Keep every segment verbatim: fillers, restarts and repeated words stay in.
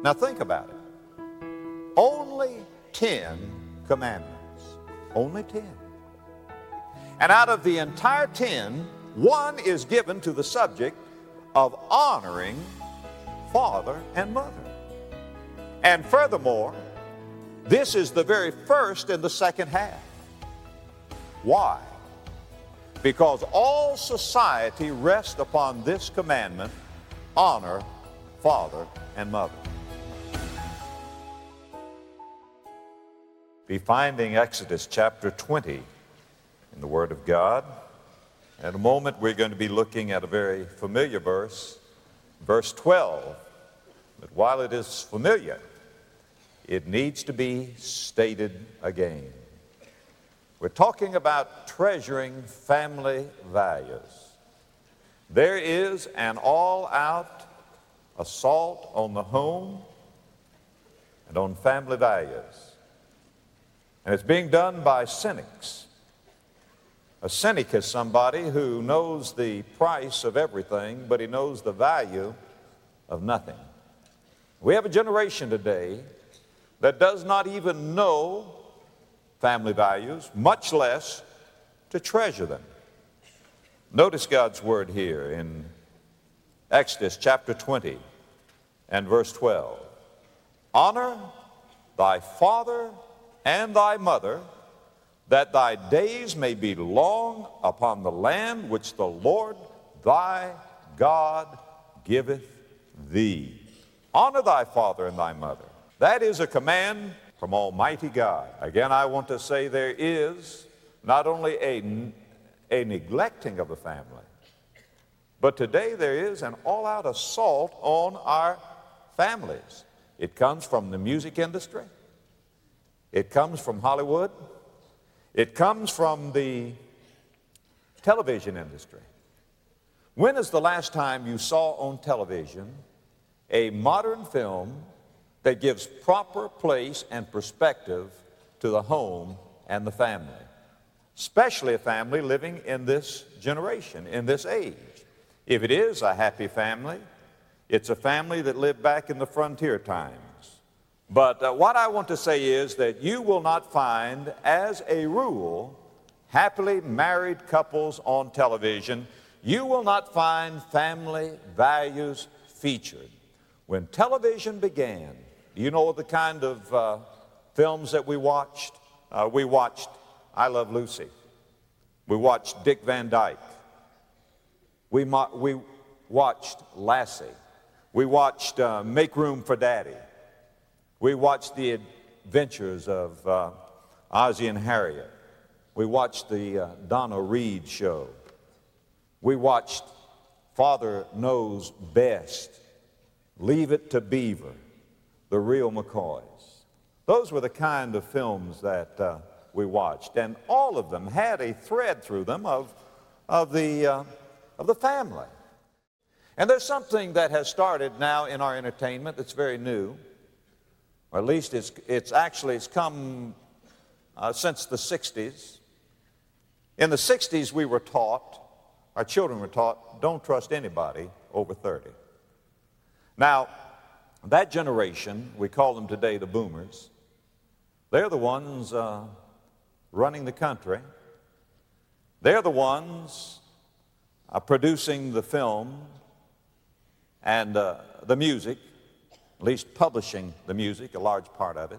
Now think about it. Only ten commandments. Only ten. And out of the entire ten, one is given to the subject of honoring father and mother. And furthermore, this is the very first in the second half. Why? Because all society rests upon this commandment: honor father and mother. Be finding Exodus chapter twenty in the Word of God. In a moment, we're going to be looking at a very familiar verse, verse twelve. But while it is familiar, it needs to be stated again. We're talking about treasuring family values. There is an all-out assault on the home and on family values. And it's being done by cynics. A cynic is somebody who knows the price of everything, but he knows the value of nothing. We have a generation today that does not even know family values, much less to treasure them. Notice God's word here in Exodus chapter twenty and verse twelve. Honor thy father and thy mother, that thy days may be long upon the land which the Lord thy God giveth thee. Honor thy father and thy mother. That is a command from Almighty God. Again, I want to say there is not only a, a neglecting of the family, but today there is an all-out assault on our families. It comes from the music industry. It comes from Hollywood. It comes from the television industry. When is the last time you saw on television a modern film that gives proper place and perspective to the home and the family, especially a family living in this generation, in this age? If it is a happy family, it's a family that lived back in the frontier times. But uh, what I want to say is that you will not find, as a rule, happily married couples on television. You will not find family values featured. When television began, you know the kind of uh, films that we watched? Uh, we watched I Love Lucy. We watched Dick Van Dyke. We, mo- we watched Lassie. We watched uh, Make Room for Daddy. We watched the adventures of uh, Ozzie and Harriet. We watched the uh, Donna Reed show. We watched Father Knows Best, Leave It to Beaver, The Real McCoys. Those were the kind of films that uh, we watched, and all of them had a thread through them of, of, the, uh, of the family. And there's something that has started now in our entertainment that's very new. Or at least it's, it's actually, it's come uh, since the sixties. In the sixties, we were taught, our children were taught, don't trust anybody over thirty. Now, that generation, we call them today the boomers, they're the ones uh, running the country. They're the ones uh, producing the film and uh, the music, at least publishing the music, a large part of it.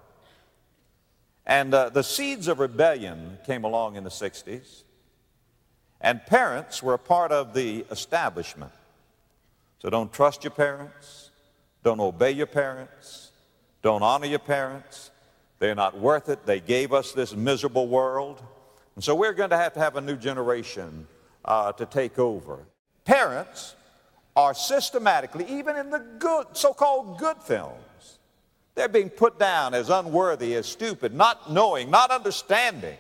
And uh, the seeds of rebellion came along in the sixties, and parents were a part of the establishment. So don't trust your parents, don't obey your parents, don't honor your parents. They're not worth it. They gave us this miserable world. And so we're going to have to have a new generation uh, to take over. Parents are systematically, even in the good, so-called good films, they're being put down as unworthy, as stupid, not knowing, not understanding.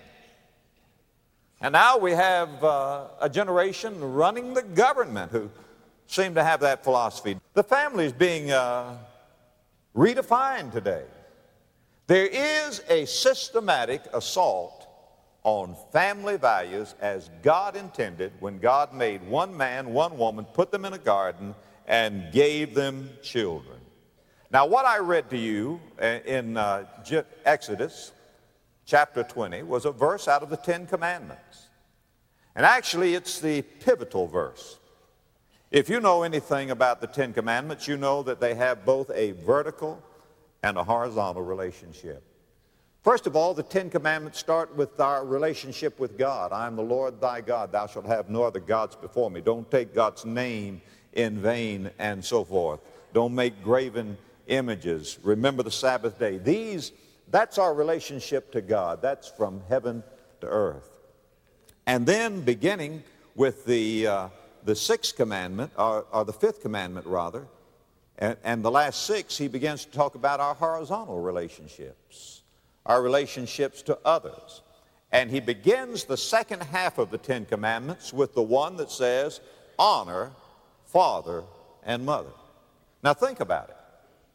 And now we have uh, a generation running the government who seem to have that philosophy. The family is being uh, redefined today. There is a systematic assault on family values as God intended when God made one man, one woman, put them in a garden, and gave them children. Now, what I read to you in uh, Exodus chapter twenty was a verse out of the Ten Commandments. And actually, it's the pivotal verse. If you know anything about the Ten Commandments, you know that they have both a vertical and a horizontal relationship. First of all, the Ten Commandments start with our relationship with God. I am the Lord thy God. Thou shalt have no other gods before me. Don't take God's name in vain, and so forth. Don't make graven images. Remember the Sabbath day. These, that's our relationship to God. That's from heaven to earth. And then beginning with the, uh, the sixth commandment, or, or the fifth commandment rather, and, and the last six, he begins to talk about our horizontal relationships, our relationships to others. And he begins the second half of the Ten Commandments with the one that says, honor father and mother. Now think about it.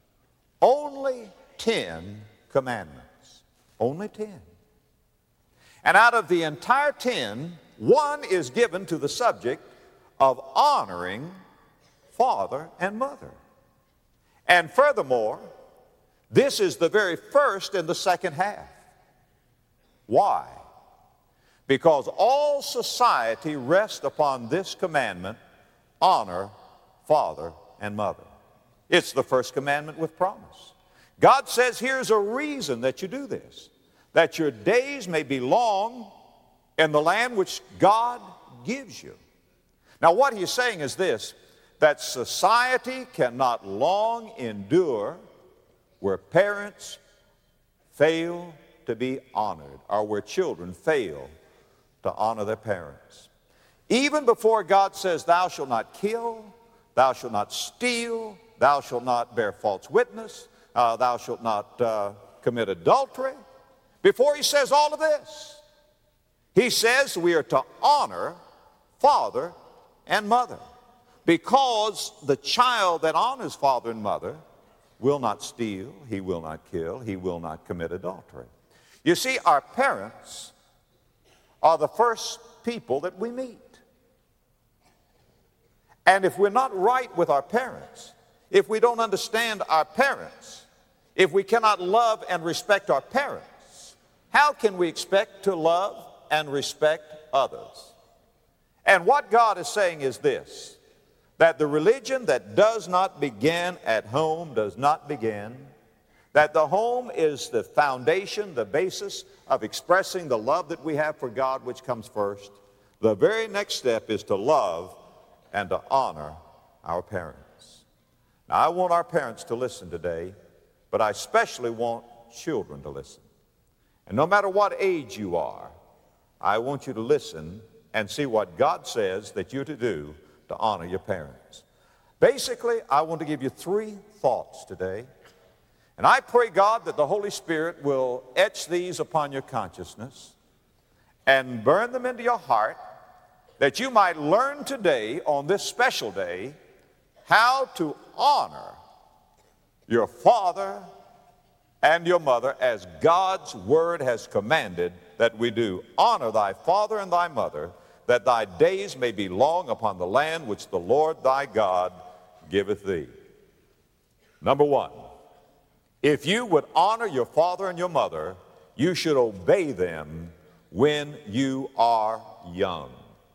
Only ten commandments. Only ten. And out of the entire ten, one is given to the subject of honoring father and mother. And furthermore, this is the very first in the second half. Why? Because all society rests upon this commandment, honor father and mother. It's the first commandment with promise. God says, here's a reason that you do this, that your days may be long in the land which God gives you. Now what he's saying is this, that society cannot long endure where parents fail to be honored, or where children fail to honor their parents. Even before God says, thou shalt not kill, thou shalt not steal, thou shalt not bear false witness, uh, thou shalt not uh, commit adultery. Before he says all of this, he says we are to honor father and mother, because the child that honors father and mother will not steal, he will not kill, he will not commit adultery. You see, our parents are the first people that we meet. And if we're not right with our parents, if we don't understand our parents, if we cannot love and respect our parents, how can we expect to love and respect others? And what God is saying is this, that the religion that does not begin at home does not begin, that the home is the foundation, the basis of expressing the love that we have for God, which comes first. The very next step is to love and to honor our parents. Now, I want our parents to listen today, but I especially want children to listen. And no matter what age you are, I want you to listen and see what God says that you're to do to honor your parents. Basically, I want to give you three thoughts today. And I pray, God, that the Holy Spirit will etch these upon your consciousness and burn them into your heart, that you might learn today, on this special day, how to honor your father and your mother as God's word has commanded that we do. Honor thy father and thy mother, that thy days may be long upon the land which the Lord thy God giveth thee. Number one, if you would honor your father and your mother, you should obey them when you are young.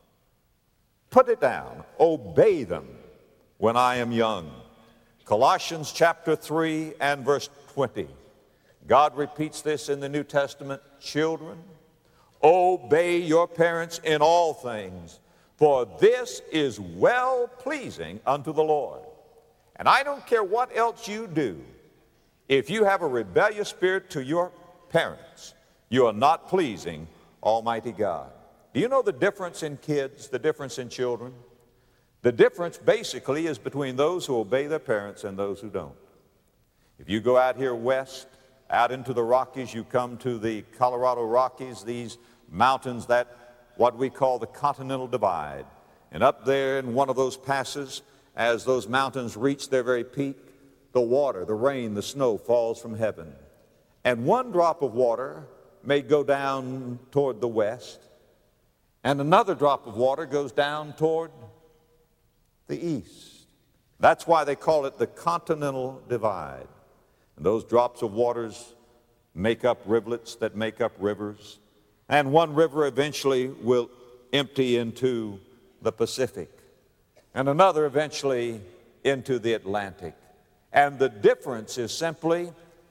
Put it down. Obey them when I am young. Colossians chapter three and verse twenty. God repeats this in the New Testament. Children, obey your parents in all things, for this is well-pleasing unto the Lord. And I don't care what else you do, if you have a rebellious spirit to your parents, you are not pleasing Almighty God. Do you know the difference in kids, the difference in children? The difference basically is between those who obey their parents and those who don't. If you go out here west, out into the Rockies, you come to the Colorado Rockies, these mountains that what we call the Continental Divide. And up there in one of those passes, as those mountains reach their very peak, the water, the rain, the snow falls from heaven. And one drop of water may go down toward the west, and another drop of water goes down toward the east. That's why they call it the Continental Divide. And those drops of waters make up rivulets that make up rivers. And one river eventually will empty into the Pacific, and another eventually into the Atlantic. And the difference is simply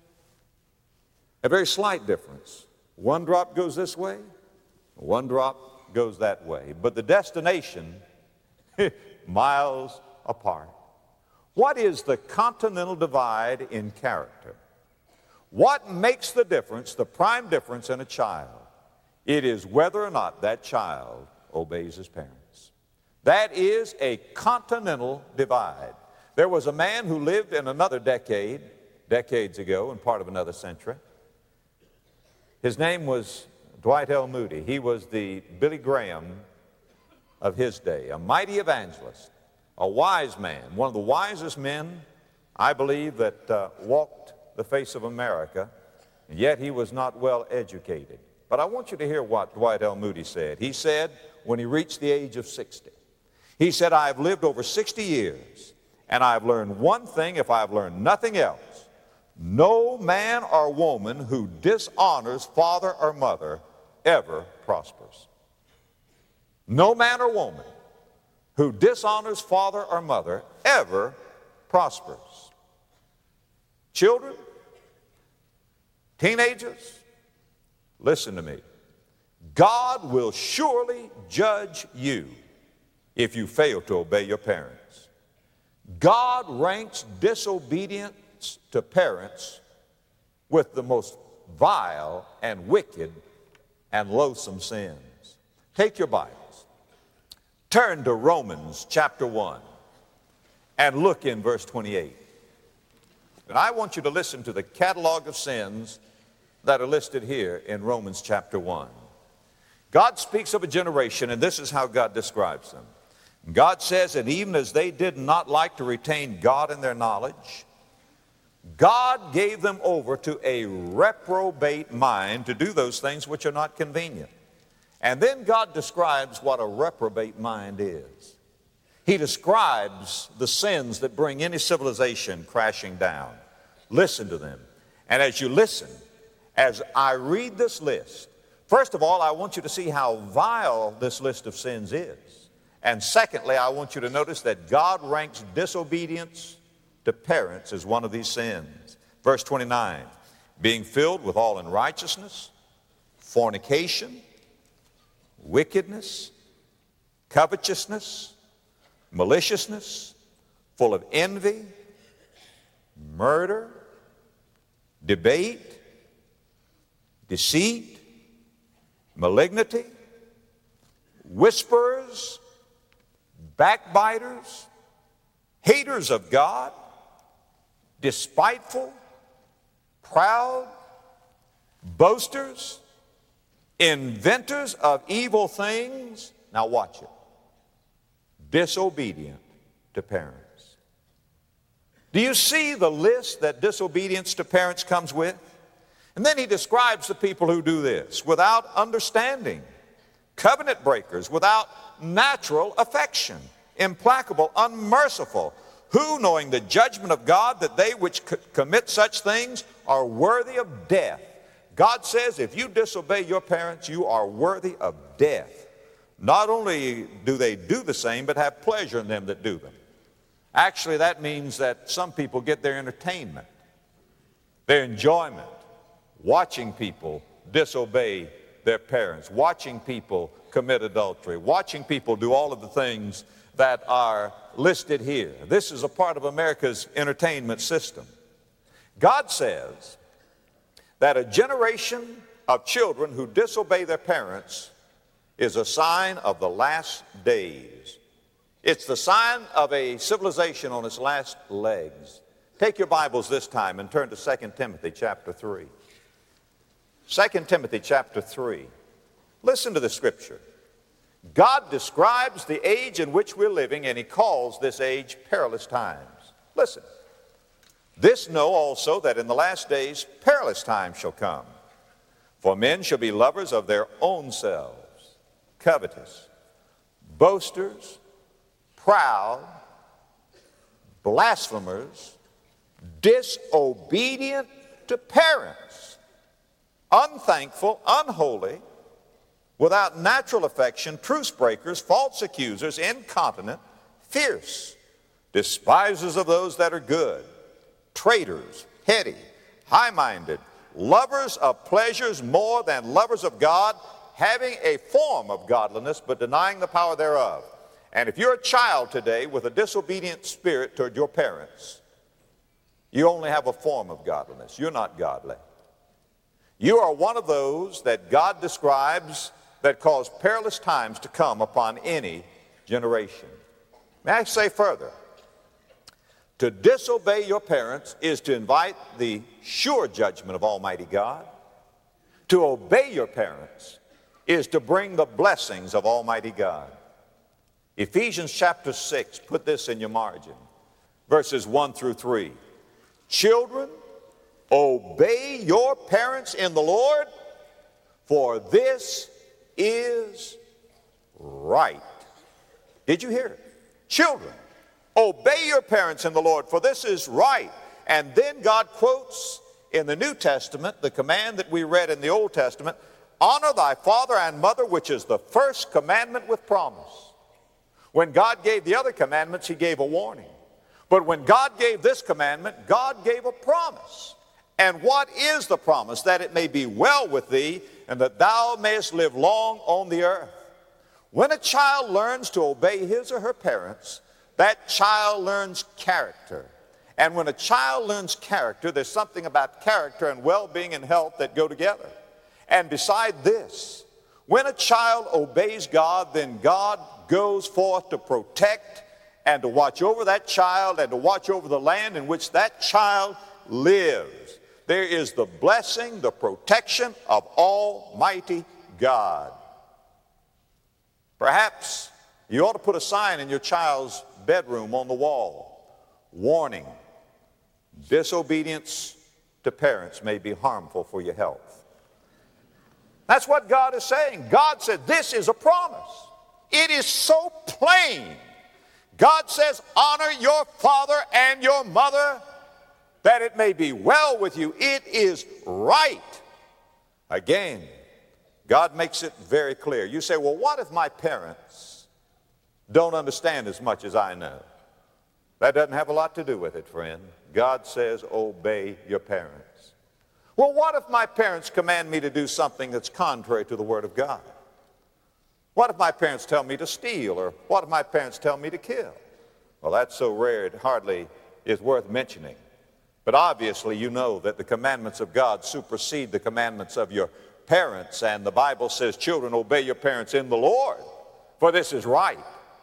a very slight difference. One drop goes this way, one drop goes that way. But the destination, miles apart. What is the Continental Divide in character? What makes the difference, the prime difference in a child? It is whether or not that child obeys his parents. That is a continental divide. There was a man who lived in another decade, decades ago, and part of another century. His name was Dwight L. Moody. He was the Billy Graham of his day, a mighty evangelist, a wise man, one of the wisest men, I believe, that uh, walked the face of America, and yet he was not well educated. But I want you to hear what Dwight L. Moody said. He said, when he reached the age of sixty, he said, I have lived over sixty years, and I have learned one thing if I have learned nothing else. No man or woman who dishonors father or mother ever prospers. No man or woman who dishonors father or mother ever prospers. Children, teenagers, listen to me. God will surely judge you if you fail to obey your parents. God ranks disobedience to parents with the most vile and wicked and loathsome sins. Take your Bibles. Turn to Romans chapter one and look in verse twenty-eight. And I want you to listen to the catalog of sins that are listed here in Romans chapter one. God speaks of a generation, and this is how God describes them. God says, and even as they did not like to retain God in their knowledge, God gave them over to a reprobate mind to do those things which are not convenient. And then God describes what a reprobate mind is. He describes the sins that bring any civilization crashing down. Listen to them. And as you listen, as I read this list, first of all, I want you to see how vile this list of sins is. And secondly, I want you to notice that God ranks disobedience to parents as one of these sins. Verse twenty-nine, being filled with all unrighteousness, fornication, wickedness, covetousness, maliciousness, full of envy, murder, debate, deceit, malignity, whisperers, backbiters, haters of God, despiteful, proud, boasters, inventors of evil things. Now watch it. Disobedient to parents. Do you see the list that disobedience to parents comes with? And then he describes the people who do this without understanding, covenant breakers, without natural affection, implacable, unmerciful, who, knowing the judgment of God, that they which c- commit such things are worthy of death. God says if you disobey your parents, you are worthy of death. Not only do they do the same, but have pleasure in them that do them. Actually, that means that some people get their entertainment, their enjoyment, watching people disobey their parents, watching people commit adultery, watching people do all of the things that are listed here. This is a part of America's entertainment system. God says that a generation of children who disobey their parents is a sign of the last days. It's the sign of a civilization on its last legs. Take your Bibles this time and turn to Second Timothy chapter three. Second Timothy chapter three. Listen to the scripture. God describes the age in which we're living, and he calls this age perilous times. Listen. This know also that in the last days perilous times shall come. For men shall be lovers of their own selves, covetous, boasters, proud, blasphemers, disobedient to parents, unthankful, unholy, without natural affection, truce breakers, false accusers, incontinent, fierce, despisers of those that are good, traitors, heady, high-minded, lovers of pleasures more than lovers of God, having a form of godliness but denying the power thereof. And if you're a child today with a disobedient spirit toward your parents, you only have a form of godliness. You're not godly. You are one of those that God describes that cause perilous times to come upon any generation. May I say further? To disobey your parents is to invite the sure judgment of Almighty God. To obey your parents is to bring the blessings of Almighty God. Ephesians chapter six, put this in your margin, verses one through three. Children, obey your parents in the Lord, for this is right. Did you hear it? Children, obey your parents in the Lord, for this is right. And then God quotes in the New Testament the command that we read in the Old Testament, honor thy father and mother, which is the first commandment with promise. When God gave the other commandments, he gave a warning. But when God gave this commandment, God gave a promise. And what is the promise? That it may be well with thee, and that thou mayest live long on the earth. When a child learns to obey his or her parents, that child learns character. And when a child learns character, there's something about character and well-being and health that go together. And beside this, when a child obeys God, then God goes forth to protect and to watch over that child and to watch over the land in which that child lives. There is the blessing, the protection of Almighty God. Perhaps you ought to put a sign in your child's bedroom on the wall. Warning, disobedience to parents may be harmful for your health. That's what God is saying. God said this is a promise. It is so plain. God says, honor your father and your mother, that it may be well with you. It is right. Again, God makes it very clear. You say, well, what if my parents don't understand as much as I know? That doesn't have a lot to do with it, friend. God says, obey your parents. Well, what if my parents command me to do something that's contrary to the Word of God? What if my parents tell me to steal? Or what if my parents tell me to kill? Well, that's so rare it hardly is worth mentioning. But obviously you know that the commandments of God supersede the commandments of your parents. And the Bible says, children, obey your parents in the Lord, for this is right.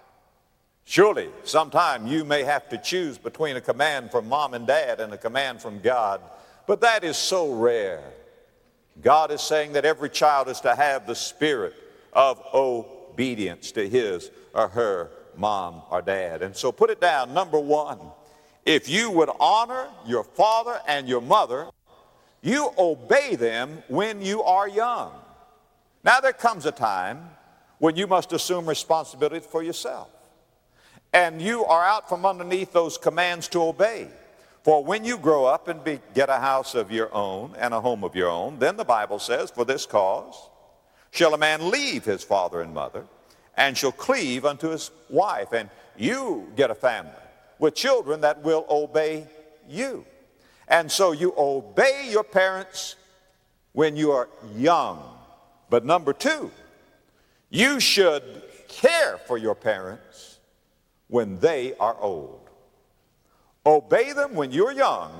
Surely sometime you may have to choose between a command from mom and dad and a command from God. But that is so rare. God is saying that every child is to have the spirit of obedience to his or her mom or dad. And so put it down, number one, if you would honor your father and your mother, you obey them when you are young. Now there comes a time when you must assume responsibility for yourself. And you are out from underneath those commands to obey. For when you grow up and be, get a house of your own and a home of your own, then the Bible says, for this cause shall a man leave his father and mother, and shall cleave unto his wife. And you get a family with children that will obey you. And so you obey your parents when you are young. But number two, you should care for your parents when they are old. Obey them when you're young.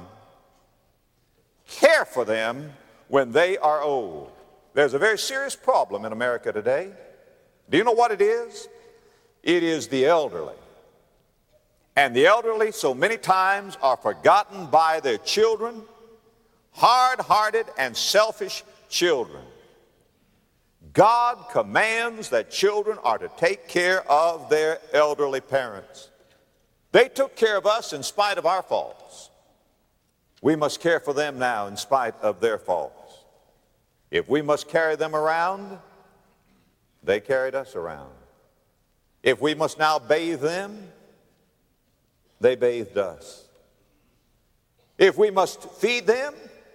Care for them when they are old. There's a very serious problem in America today. Do you know what it is? It is the elderly. And the elderly so many times are forgotten by their children, hard-hearted and selfish children. God commands that children are to take care of their elderly parents. They took care of us in spite of our faults. We must care for them now in spite of their faults. If we must carry them around, they carried us around. If we must now bathe them, they bathed us. If we must feed them,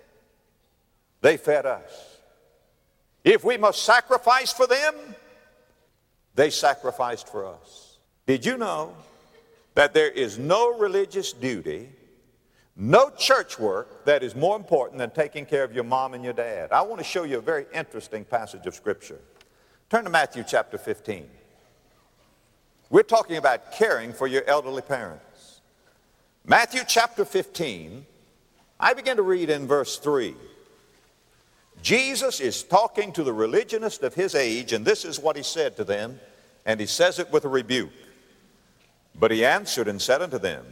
they fed us. If we must sacrifice for them, they sacrificed for us. Did you know that there is no religious duty, no church work that is more important than taking care of your mom and your dad? I want to show you a very interesting passage of Scripture. Turn to Matthew chapter fifteen. We're talking about caring for your elderly parents. Matthew chapter fifteen, I begin to read in verse three. Jesus is talking to the religionists of his age, and this is what he said to them, and he says it with a rebuke. But he answered and said unto them,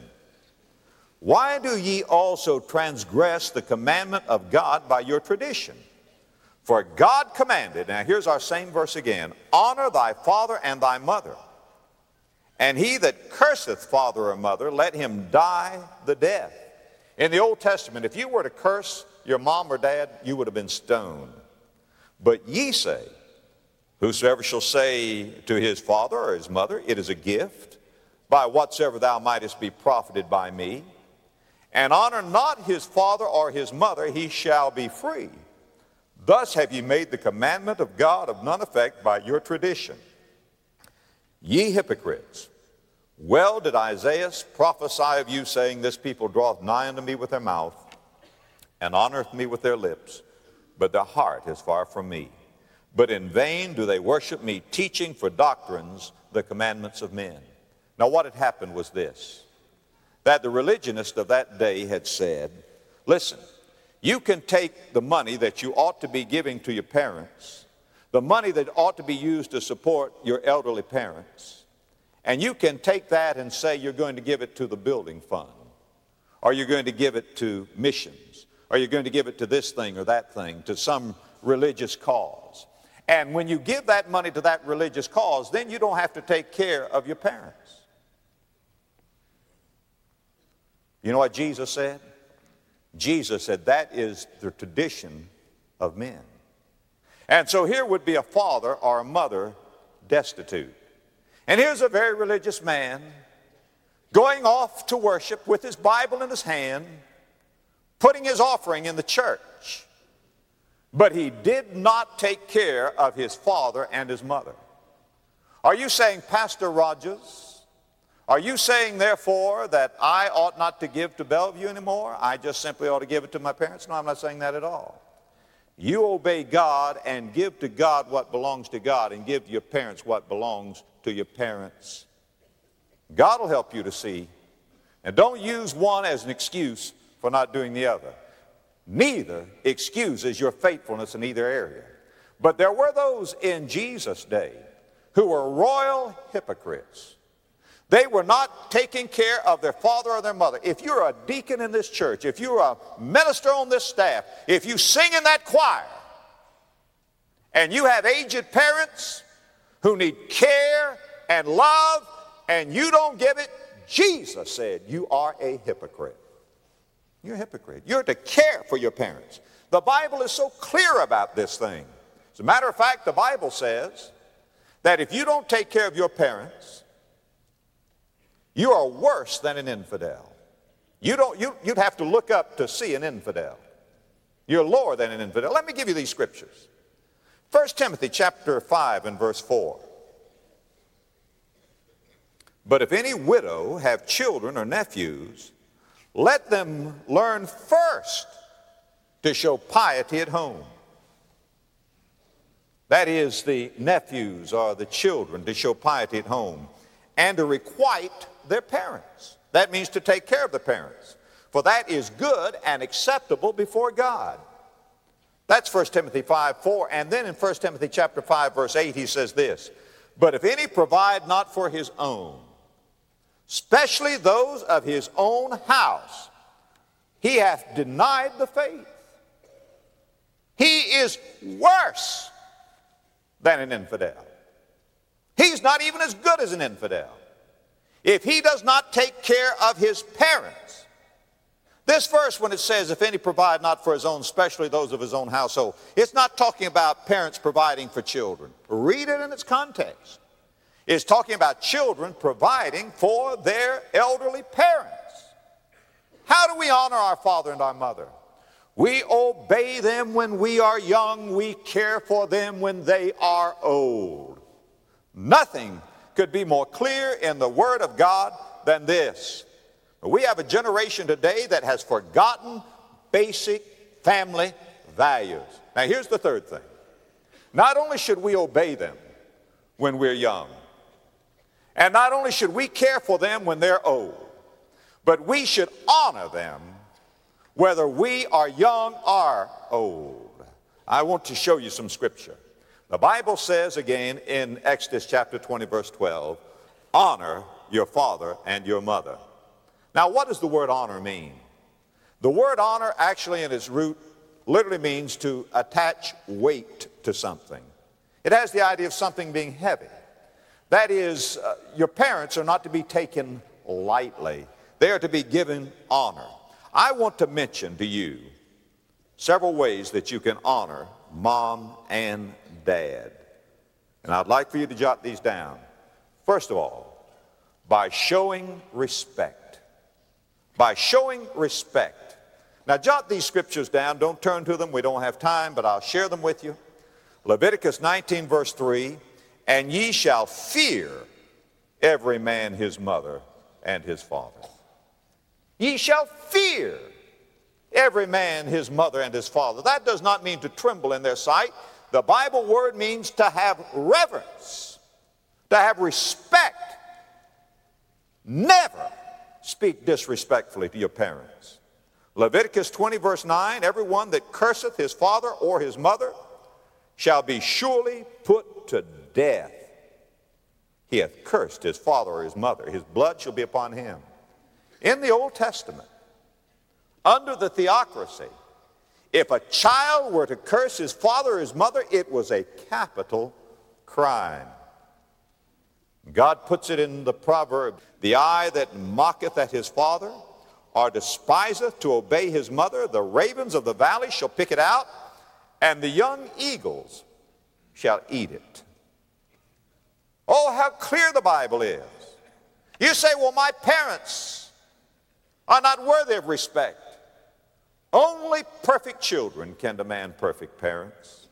Why do ye also transgress the commandment of God by your tradition? For God commanded, now here's our same verse again, honor thy father and thy mother. And he that curseth father or mother, let him die the death. In the Old Testament, if you were to curse your mom or dad, you would have been stoned. But ye say, Whosoever shall say to his father or his mother, It is a gift, by whatsoever thou mightest be profited by me, and honor not his father or his mother, he shall be free. Thus have ye made the commandment of God of none effect by your tradition. Ye hypocrites, well did Isaiah prophesy of you, saying, This people draweth nigh unto me with their mouth, and honoreth me with their lips, but their heart is far from me. But in vain do they worship me, teaching for doctrines the commandments of men. Now what had happened was this, that the religionists of that day had said, Listen, you can take the money that you ought to be giving to your parents, the money that ought to be used to support your elderly parents, and you can take that and say you're going to give it to the building fund, or you're going to give it to missions, or you're going to give it to this thing or that thing, to some religious cause. And when you give that money to that religious cause, then you don't have to take care of your parents. You know what Jesus said? Jesus said that is the tradition of men. And so here would be a father or a mother destitute. And here's a very religious man going off to worship with his Bible in his hand, putting his offering in the church. But he did not take care of his father and his mother. Are you saying, Pastor Rogers, are you saying, therefore, that I ought not to give to Bellevue anymore? I just simply ought to give it to my parents? No, I'm not saying that at all. You obey God and give to God what belongs to God, and give to your parents what belongs to your parents. God will help you to see. And don't use one as an excuse for not doing the other. Neither excuses your faithfulness in either area. But there were those in Jesus' day who were royal hypocrites. They were not taking care of their father or their mother. If you're a deacon in this church, if you're a minister on this staff, if you sing in that choir, and you have aged parents who need care and love, and you don't give it, Jesus said you are a hypocrite. You're a hypocrite. You're to care for your parents. The Bible is so clear about this thing. As a matter of fact, the Bible says that if you don't take care of your parents, you are worse than an infidel. You don't, you, you'd have to look up to see an infidel. You're lower than an infidel. Let me give you these scriptures. First Timothy chapter five and verse four. But if any widow have children or nephews, let them learn first to show piety at home. That is, the nephews or the children to show piety at home, and to requite their parents. That means to take care of the parents. For that is good and acceptable before God. That's First Timothy five four. And then in First Timothy chapter five verse eight he says this, But if any provide not for his own, especially those of his own house, he hath denied the faith. He is worse than an infidel. He's not even as good as an infidel. If he does not take care of his parents. This verse, when it says, if any provide not for his own, especially those of his own household, it's not talking about parents providing for children. Read it in its context. It's talking about children providing for their elderly parents. How do we honor our father and our mother? We obey them when we are young. We care for them when they are old. Nothing could be more clear in the Word of God than this. We have a generation today that has forgotten basic family values. Now here's the third thing. Not only should we obey them when we're young, and not only should we care for them when they're old, but we should honor them whether we are young or old. I want to show you some scripture. The Bible says again in Exodus chapter twenty verse twelve, honor your father and your mother. Now what does the word honor mean? The word honor actually in its root literally means to attach weight to something. It has the idea of something being heavy. That is, uh, your parents are not to be taken lightly. They are to be given honor. I want to mention to you several ways that you can honor mom and dad. And I'd like for you to jot these down. First of all, by showing respect. By showing respect. Now jot these scriptures down. Don't turn to them. We don't have time, but I'll share them with you. Leviticus nineteen verse three, and ye shall fear every man his mother and his father. Ye shall fear every man his mother and his father. That does not mean to tremble in their sight. The Bible word means to have reverence, to have respect. Never speak disrespectfully to your parents. Leviticus twenty verse nine, everyone that curseth his father or his mother shall be surely put to death. He hath cursed his father or his mother. His blood shall be upon him. In the Old Testament, under the theocracy, if a child were to curse his father or his mother, it was a capital crime. God puts it in the proverb, the eye that mocketh at his father or despiseth to obey his mother, the ravens of the valley shall pick it out, and the young eagles shall eat it. Oh, how clear the Bible is. You say, well, my parents are not worthy of respect. Only perfect children can demand perfect parents.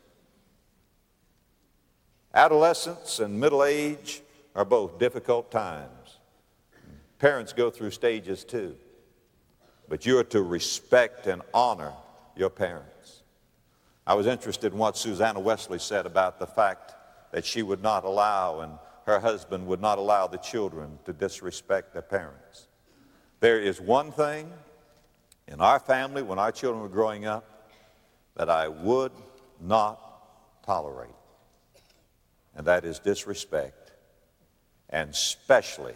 Adolescence and middle age are both difficult times. Parents go through stages too. But you are to respect and honor your parents. I was interested in what Susanna Wesley said about the fact that she would not allow and her husband would not allow the children to disrespect their parents. There is one thing in our family when our children were growing up that I would not tolerate, and that is disrespect, and especially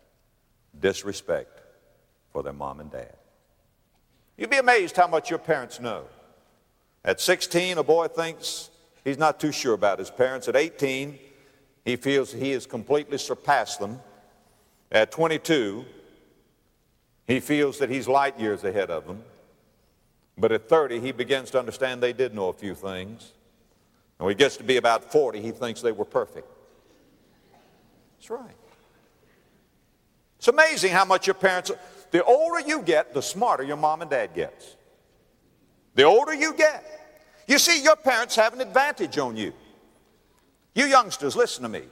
disrespect for their mom and dad. You'd be amazed how much your parents know. At sixteen, a boy thinks he's not too sure about his parents. At eighteen, he feels he has completely surpassed them. At twenty-two, he feels that he's light years ahead of them. But at thirty, he begins to understand they did know a few things. And when he gets to be about forty, he thinks they were perfect. That's right. It's amazing how much your parents, the older you get, the smarter your mom and dad gets. The older you get. You see, your parents have an advantage on you. You youngsters, listen to me.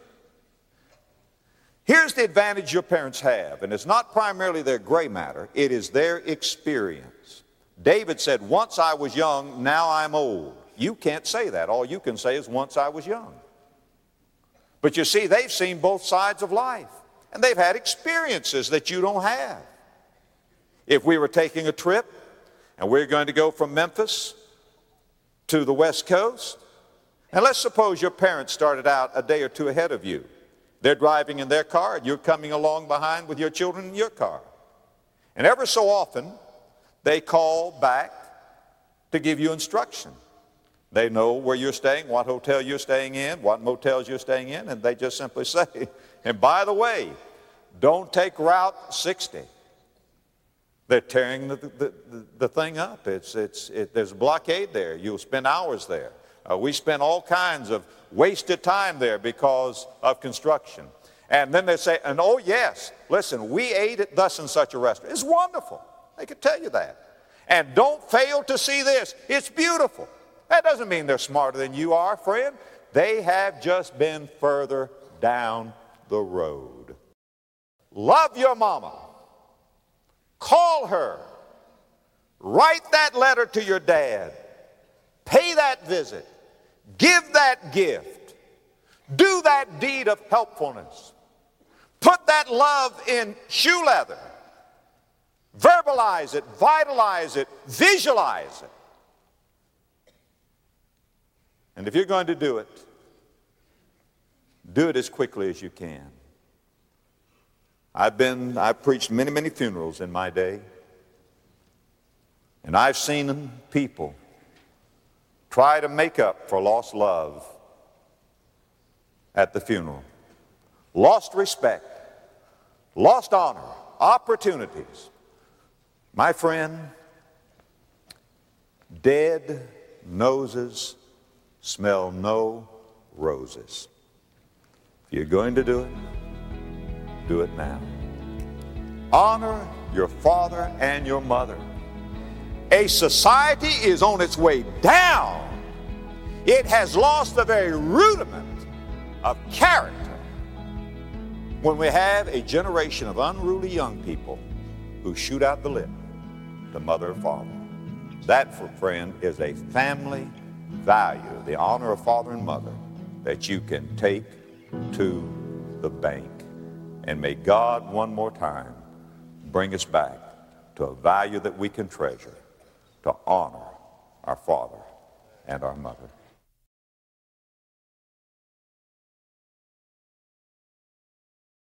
Here's the advantage your parents have, and it's not primarily their gray matter, it is their experience. David said, once I was young, now I'm old. You can't say that. All you can say is, once I was young. But you see, they've seen both sides of life, and they've had experiences that you don't have. If we were taking a trip, and we're going to go from Memphis to the West Coast, and let's suppose your parents started out a day or two ahead of you. They're driving in their car, and you're coming along behind with your children in your car. And ever so often, they call back to give you instruction. They know where you're staying, what hotel you're staying in, what motels you're staying in, and they just simply say, and by the way, don't take Route sixty. They're tearing the, the, the, the thing up. It's, it's, it, there's a blockade there. You'll spend hours there. Uh, we spend all kinds of wasted time there because of construction. And then they say, and oh yes, listen, we ate at thus and such a restaurant. It's wonderful. They could tell you that. And don't fail to see this. It's beautiful. That doesn't mean they're smarter than you are, friend. They have just been further down the road. Love your mama. Call her. Write that letter to your dad. Pay that visit. Give that gift. Do that deed of helpfulness. Put that love in shoe leather. Verbalize it, vitalize it, visualize it. And if you're going to do it, do it as quickly as you can. I've been, I've preached many, many funerals in my day. And I've seen people try to make up for lost love at the funeral. Lost respect, lost honor, opportunities. My friend, dead noses smell no roses. If you're going to do it, do it now. Honor your father and your mother. A society is on its way down. It has lost the very rudiment of character when we have a generation of unruly young people who shoot out the lip to mother or father. That, friend, is a family value, the honor of father and mother, that you can take to the bank. And may God one more time bring us back to a value that we can treasure, to honor our father and our mother.